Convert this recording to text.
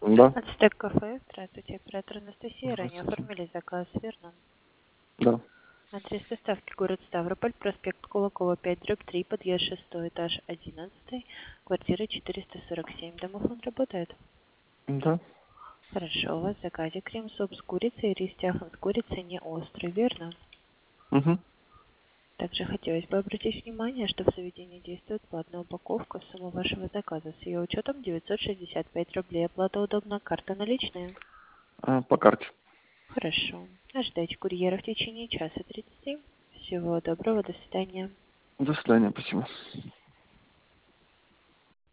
Да, Ацтек кафе. Здравствуйте, оператор Анастасия. Ранее здравствуйте. оформили заказ, верно? Да. Адрес доставки город Ставрополь, проспект Кулакова, 5/3, подъезд 6, этаж 11, квартира 447. Домофон работает? Да. Хорошо, у вас в заказе крем-суп с курицей и рис тяхан с курицей не острый, верно? Угу. Также хотелось бы обратить внимание, что в заведении действует платная упаковка. Сумма вашего заказа с ее учетом 965 рублей. Оплата удобна, карта наличная. По карте. Хорошо. Ожидайте курьера в течение часа 30. Всего доброго, до свидания. До свидания, спасибо.